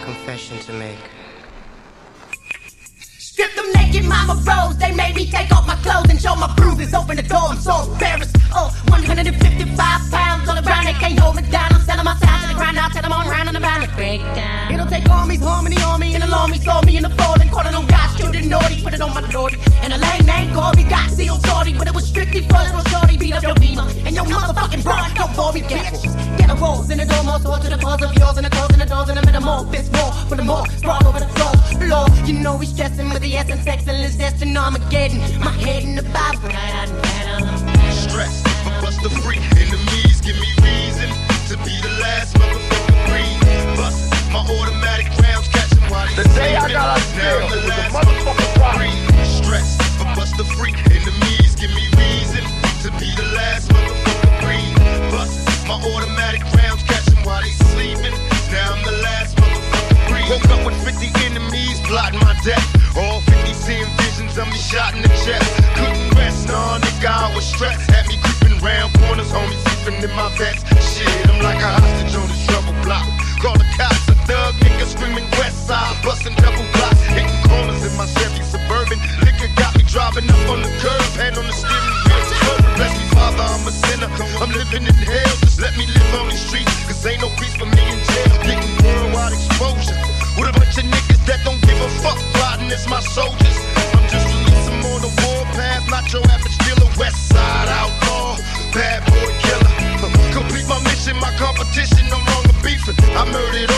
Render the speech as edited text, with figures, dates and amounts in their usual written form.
confession to make. Stripped them naked, mama rose. They made me take off my clothes and show my bruises. Open the door, I'm so embarrassed. 155 pounds all around, they can't hold me down. I'm selling my sound to the ground, now tell them I'm round and around the breakdown. It'll take armies, harmony on me, and alarm me, saw me in the falling. Calling on God, shooting naughty, put it on my naughty. And a lame name called me, got sealed shorty, but it was strictly for little shorty. Beat up your beamer, and your motherfucking broad, don't bore me, bitch. Get a rolls in the door, more sword to the cause of yours, and the clothes and the doors, and the middle more, fist more, for the more, sprawl over the floor. Lord, you know we stressing with the essence, excellence, destined Armageddon. My head in the Bible, right out in bed. Stress, but bust the freak. Enemies give me reason to be the last motherfucker breathe. Bust my automatic rounds, catch them while they the day I got out of jail, it was a motherfucking problem. Stress, but bust the freak. Enemies give me reason to be the last motherfucker breathe. Bust my automatic rounds, catch them while they sleeping. Now I'm the last motherfucker breathe. Woke up with 50 enemies plotting my death. All 50 seeing visions of me shot in the chest. Couldn't rest, nah, nigga, I was stressed. Had me creeping round corners, homies sleeping in my vest. Shit, I'm like a hostage on the trouble block. Call the cops, a thug nigga screaming west side, busting double blocks, hitting corners in my Chevy Suburban. Liquor got me driving up on the curb, hand on the steering wheel. Bless me, Father, I'm a sinner. I'm living in hell, just let me live on these streets, cause ain't no peace for me in jail. Getting worldwide exposure with a bunch of niggas that don't give a fuck, plotting as my soldiers. I'm just releasing on the warpath, not your average dealer. West side outlaw, bad boy killer. Complete my mission, my competition, no longer beefing. I murdered